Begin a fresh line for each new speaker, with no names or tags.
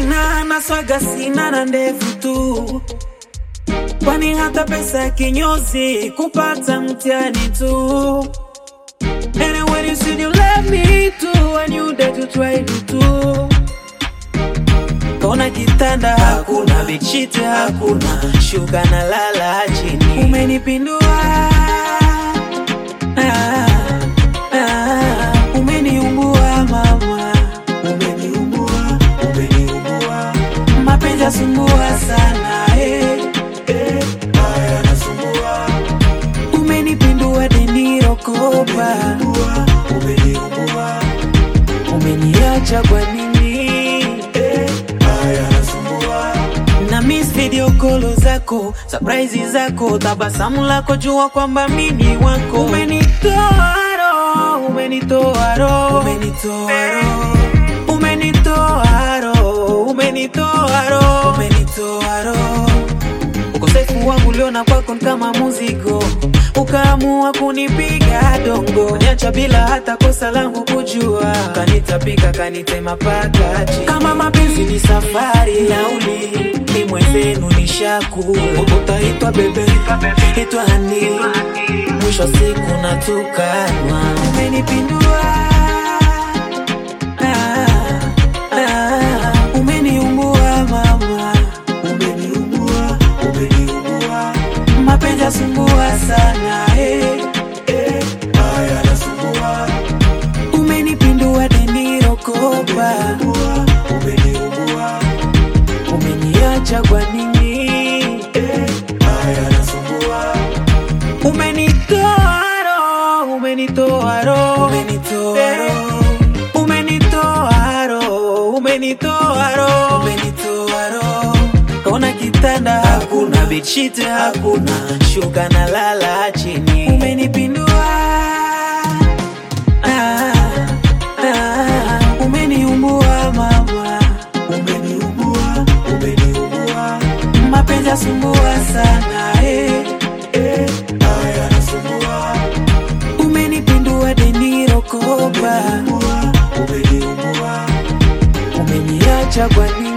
sina na swaga sina na ndevu tu, kwani hata pesa kinyozi kupata mtiani tu. And when you said you love me too, I knew that you tried it too. Kona kitanda hakuna, bichite hakuna, shuka na lala chini. Umenipindua, umeniumbua mama, umeniumbua, umeniumbua. Mapenzi yasumbua sana, haya nasumbua. Umenipindua deniro kopa, umeniumbua, umeniacha kwa nini? Na miss video call zako, surprise zako, tabasamu lako, jua kwamba mimi wako. Umenitoa roho, umenitoa roho, umenitoa roho, umenitoa roho, umenitoa roho, umenitoa roho. Ukosefu wangu uliona kwako kama muziko, ukaamua kunipiga dongo, niacha bila hata kosa langu kujua. Kanitapika kanitema pakachi, kama mapenzi ni safari nauli, ni mwenzenu nishaku. Utaitwa bebe, itwa hani, mwisho siku natukanwa. Umenipindua, umeniumbua mama, umeniumbua, umeniumbua. Mapenzi yasumbua sana, haya nasumbua. Umenipindua deniro kopa, umeniumbua, umeniacha kwa nini? Haya nasumbua. Umenitoa roho, umenitoa roho, umenitoa roho, umenitoa roho, umenitoa roho, umenitoa roho. Kona kitanda hakuna, bichite hakuna, shuka na lala chini. Umenipindua, umeniumbua mama, umeniumbua, umeniumbua. Mapenzi yasumbua sana, haya nasumbua. Umenipindua deniro kopa, umeniumbua, umeniacha kwa nini?